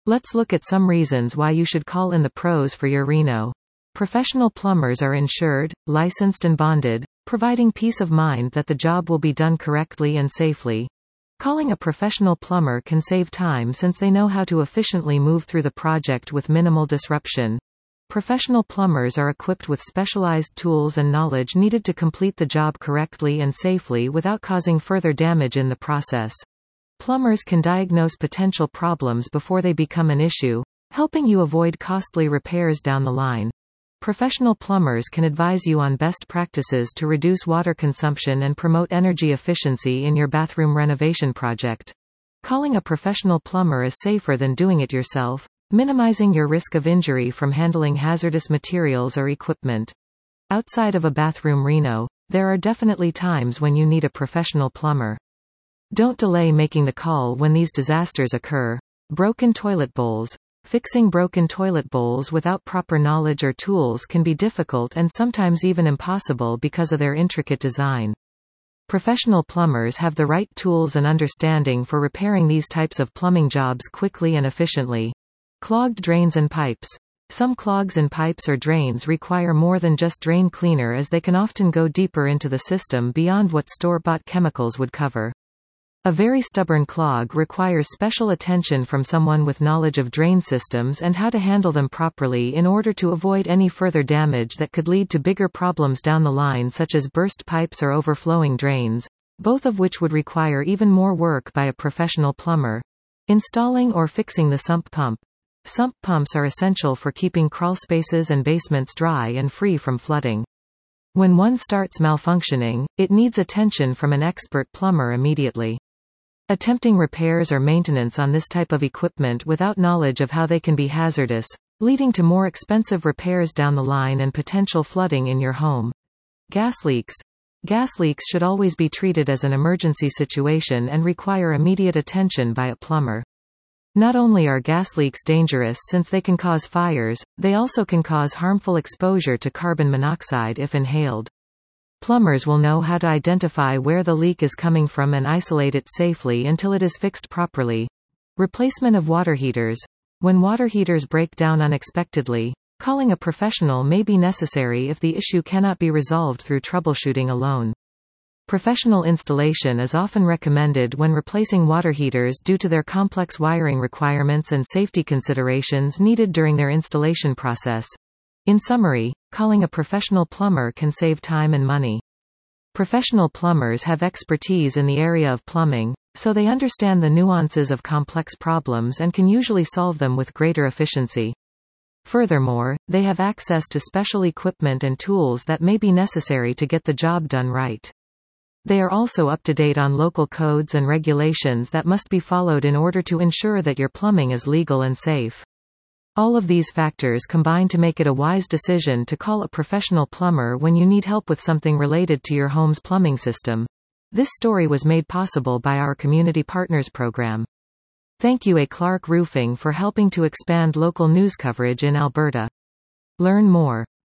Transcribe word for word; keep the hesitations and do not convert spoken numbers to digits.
Let's look at some reasons why you should call in the pros for your reno. Professional plumbers are insured, licensed and bonded, providing peace of mind that the job will be done correctly and safely. Calling a professional plumber can save time since they know how to efficiently move through the project with minimal disruption. Professional plumbers are equipped with specialized tools and knowledge needed to complete the job correctly and safely without causing further damage in the process. Plumbers can diagnose potential problems before they become an issue, helping you avoid costly repairs down the line. Professional plumbers can advise you on best practices to reduce water consumption and promote energy efficiency in your bathroom renovation project. Calling a professional plumber is safer than doing it yourself, minimizing your risk of injury from handling hazardous materials or equipment. Outside of a bathroom reno, there are definitely times when you need a professional plumber. Don't delay making the call when these disasters occur. Broken toilet bowls. Fixing broken toilet bowls without proper knowledge or tools can be difficult and sometimes even impossible because of their intricate design. Professional plumbers have the right tools and understanding for repairing these types of plumbing jobs quickly and efficiently. Clogged drains and pipes. Some clogs in pipes or drains require more than just drain cleaner, as they can often go deeper into the system beyond what store-bought chemicals would cover. A very stubborn clog requires special attention from someone with knowledge of drain systems and how to handle them properly in order to avoid any further damage that could lead to bigger problems down the line, such as burst pipes or overflowing drains, both of which would require even more work by a professional plumber. Installing or fixing the sump pump. Sump pumps are essential for keeping crawl spaces and basements dry and free from flooding. When one starts malfunctioning, it needs attention from an expert plumber immediately. Attempting repairs or maintenance on this type of equipment without knowledge of how they can be hazardous, leading to more expensive repairs down the line and potential flooding in your home. Gas leaks. Gas leaks should always be treated as an emergency situation and require immediate attention by a plumber. Not only are gas leaks dangerous since they can cause fires, they also can cause harmful exposure to carbon monoxide if inhaled. Plumbers will know how to identify where the leak is coming from and isolate it safely until it is fixed properly. Replacement of water heaters. When water heaters break down unexpectedly, calling a professional may be necessary if the issue cannot be resolved through troubleshooting alone. Professional installation is often recommended when replacing water heaters due to their complex wiring requirements and safety considerations needed during their installation process. In summary, calling a professional plumber can save time and money. Professional plumbers have expertise in the area of plumbing, so they understand the nuances of complex problems and can usually solve them with greater efficiency. Furthermore, they have access to special equipment and tools that may be necessary to get the job done right. They are also up to date on local codes and regulations that must be followed in order to ensure that your plumbing is legal and safe. All of these factors combine to make it a wise decision to call a professional plumber when you need help with something related to your home's plumbing system. This story was made possible by our Community Partners program. Thank you A. Clark Roofing for helping to expand local news coverage in Alberta. Learn more.